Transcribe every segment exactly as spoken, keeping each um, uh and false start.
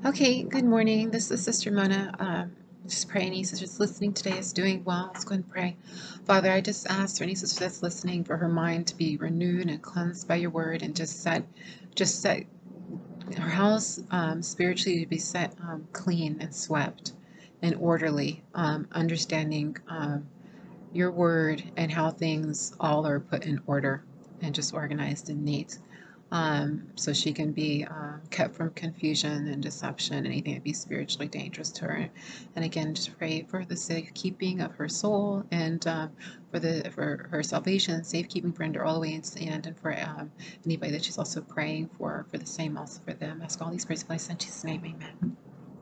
Okay, good morning. This is Sister Mona. Um, just pray any sister that's listening today is doing well. Let's go ahead and pray. Father, I just ask for any sister that's listening for her mind to be renewed and cleansed by your word, and just set, just set her house um, spiritually to be set um, clean and swept and orderly, um, understanding um, your word and how things all are put in order and just organized and neat, um, so she can be uh, kept from confusion and deception, anything that be spiritually dangerous to her. And again, just pray for the safekeeping of her soul, and um, for the for her salvation, safekeeping for her all the way into the end, and for um, anybody that she's also praying for, for the same also for them. Ask all these prayers in Jesus' name, amen.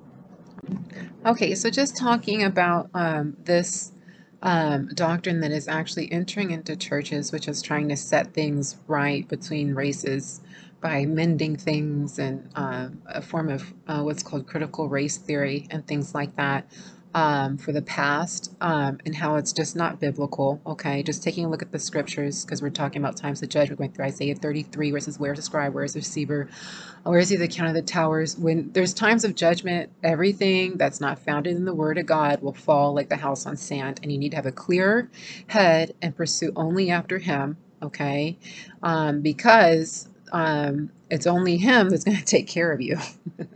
Okay, so just talking about um, this um, doctrine that is actually entering into churches, which is trying to set things right between races by mending things, and um, a form of uh, what's called critical race theory and things like that, um, for the past, um, and how it's just not biblical. Okay, just taking a look at the scriptures, because we're talking about times of judgment, going through Isaiah thirty-three, where it says, "Where's the scribe? Where's the receiver? Or is he the count of the towers?" When there's times of judgment, everything that's not founded in the word of God will fall like the house on sand, and you need to have a clear head and pursue only after him, okay? Um, because um, it's only him that's going to take care of you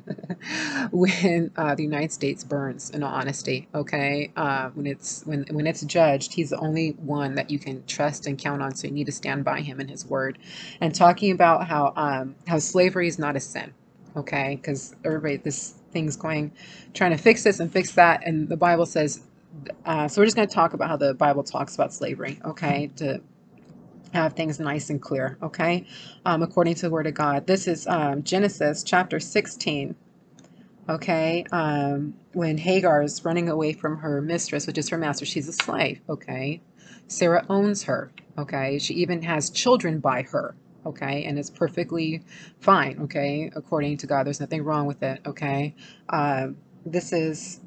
when uh, the United States burns, in all honesty, okay? Uh, when it's when when it's judged, he's the only one that you can trust and count on, so you need to stand by him and his word. And talking about how um, how slavery is not a sin, okay? Because everybody, this thing's going, trying to fix this and fix that, and the Bible says, uh, so we're just going to talk about how the Bible talks about slavery, okay? To have things nice and clear, okay? Um, according to the Word of God. This is um, Genesis chapter sixteen, okay? Um, when Hagar is running away from her mistress, which is her master, she's a slave, okay? Sarah owns her, okay? She even has children by her, okay? And it's perfectly fine, okay? According to God, there's nothing wrong with it, okay? Um, this is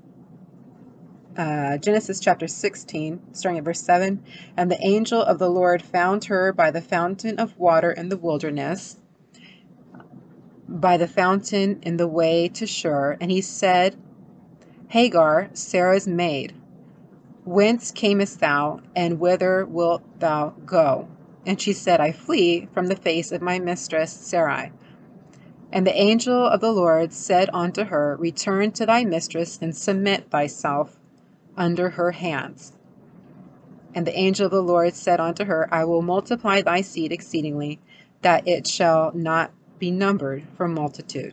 uh, Genesis chapter sixteen, starting at verse seven. And the angel of the Lord found her by the fountain of water in the wilderness, by the fountain in the way to Shur. And he said, Hagar, Sarah's maid, whence camest thou, and whither wilt thou go? And she said, I flee from the face of my mistress Sarai. And the angel of the Lord said unto her, Return to thy mistress, and submit thyself under her hands. And the angel of the Lord said unto her, I will multiply thy seed exceedingly, that it shall not be numbered for multitude.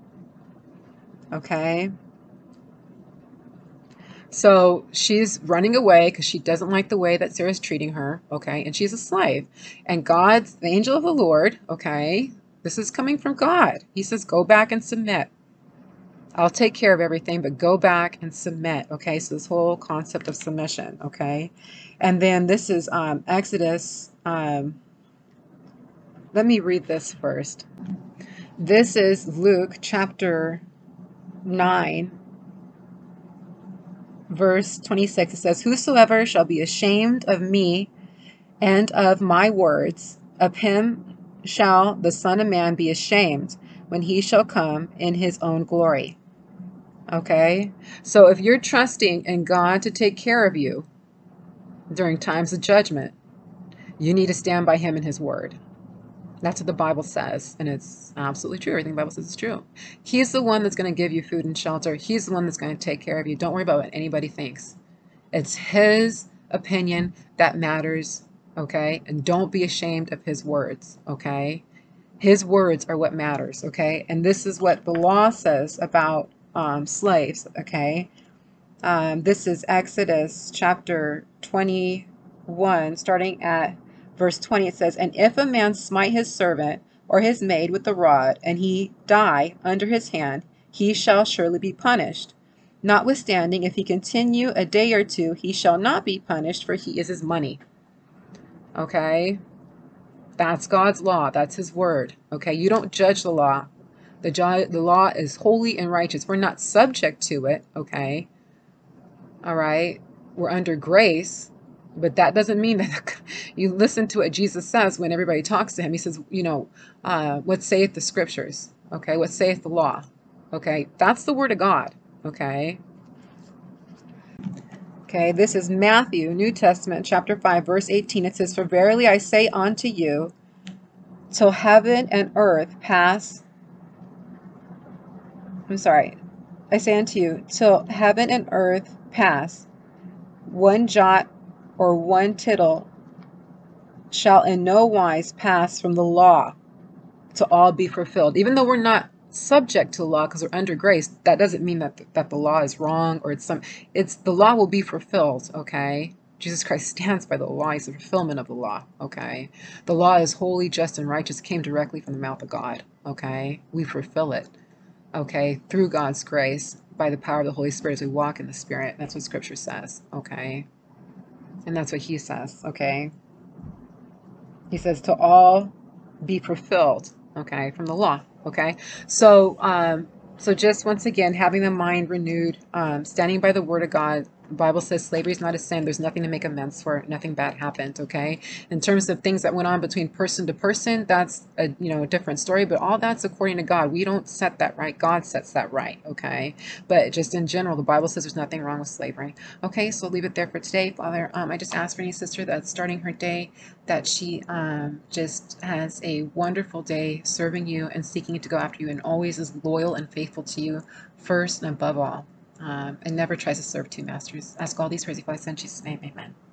Okay? So she's running away because she doesn't like the way that Sarah's treating her, okay? And she's a slave. And God's, the angel of the Lord, okay? This is coming from God. He says, go back and submit. I'll take care of everything, but go back and submit, okay? So this whole concept of submission, okay? And then this is um, Exodus. Um, let me read this first. This is Luke chapter nine, verse twenty-six. It says, Whosoever shall be ashamed of me and of my words, of him shall the Son of Man be ashamed when he shall come in his own glory. Okay? So if you're trusting in God to take care of you during times of judgment, you need to stand by him and his word. That's what the Bible says, and it's absolutely true. Everything the Bible says is true. He's the one that's going to give you food and shelter. He's the one that's going to take care of you. Don't worry about what anybody thinks. It's his opinion that matters, okay? And don't be ashamed of his words, okay? His words are what matters, okay? And this is what the law says about um, slaves, okay? Um, this is Exodus chapter twenty-one, starting at verse twenty. It says, And if a man smite his servant or his maid with a rod, and he die under his hand, he shall surely be punished. Notwithstanding, if he continue a day or two, he shall not be punished, for he is his money. Okay? That's God's law. That's his word. Okay? You don't judge the law. The, ju- the law is holy and righteous. We're not subject to it. Okay? All right? We're under grace. But that doesn't mean that you listen to what Jesus says when everybody talks to him. He says, you know, uh, what saith the scriptures? Okay? What saith the law? Okay, that's the word of God. Okay. Okay, this is Matthew, New Testament, chapter five, verse eighteen. It says, "For verily I say unto you, till heaven and earth pass," I'm sorry, I say unto you, till heaven and earth pass, one jot or one tittle shall in no wise pass from the law to all be fulfilled. Even though we're not subject to the law because we're under grace, that doesn't mean that that the law is wrong or it's some. It's the law will be fulfilled. Okay, Jesus Christ stands by the law. He's the fulfillment of the law. Okay, the law is holy, just, and righteous. Came directly from the mouth of God. Okay, we fulfill it. Okay, through God's grace by the power of the Holy Spirit as we walk in the Spirit. That's what Scripture says. Okay, and that's what He says. Okay, He says to all be fulfilled, okay, from the law, okay? So, um, so just once again, having the mind renewed, um, standing by the word of God. The Bible says slavery is not a sin. There's nothing to make amends for. Nothing bad happened, okay? In terms of things that went on between person to person, that's a, you know, a different story, but all that's according to God. We don't set that right. God sets that right, okay? But just in general, the Bible says there's nothing wrong with slavery. Okay, so leave it there for today, Father. Um, I just ask for any sister that's starting her day that she um, just has a wonderful day serving you and seeking to go after you and always is loyal and faithful to you first and above all, um, and never tries to serve two masters. Ask all these prayers in Jesus' name, amen.